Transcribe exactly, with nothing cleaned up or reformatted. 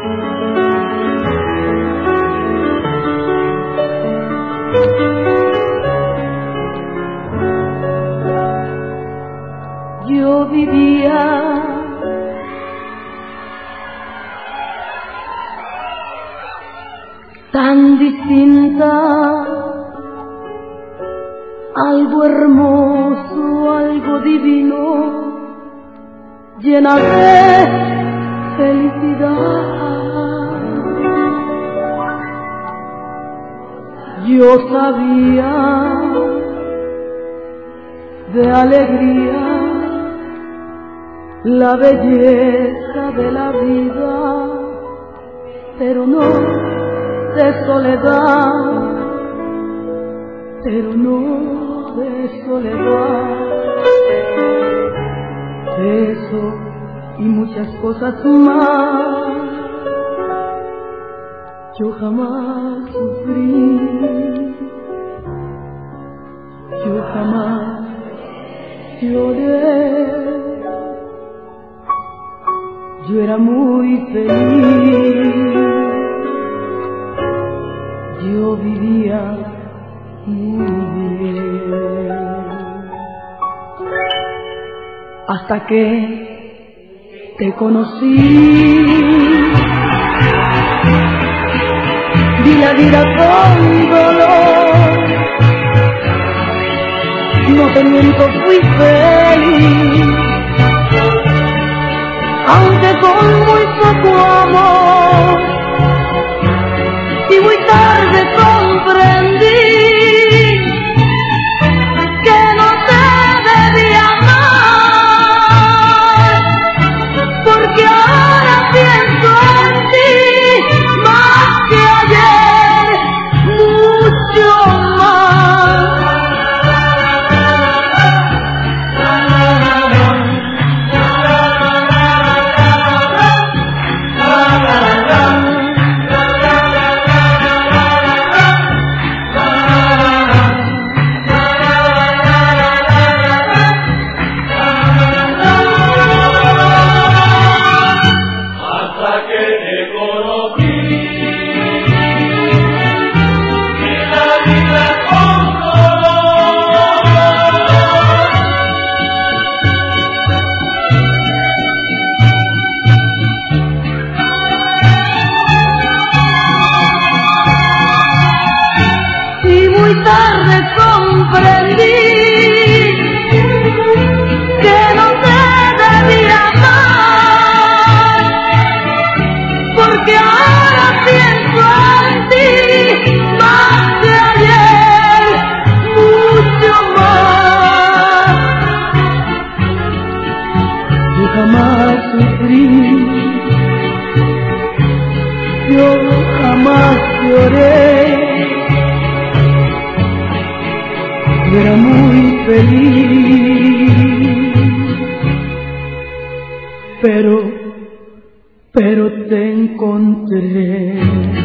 Yo vivía tan distinta, algo hermoso, algo divino, llena de felicidad. Yo sabía de alegría la belleza de la vida, pero no de soledad, pero no de soledad. Eso y muchas cosas más yo jamás sufrí, yo jamás lloré. Yo era muy feliz, yo vivía muy bien, hasta que te conocí. Vi la vida con dolor, no te miento, fui feliz, aunque con muy poco amor, y muy tarde comprendí que no te debía amar, porque ahora pienso en ti más que ayer, mucho más. Tarde comprendí que no te debía amar, porque ahora pienso en ti más que ayer, mucho más. Yo jamás sufrí, yo jamás lloré. Yo era muy feliz, pero, pero te encontré.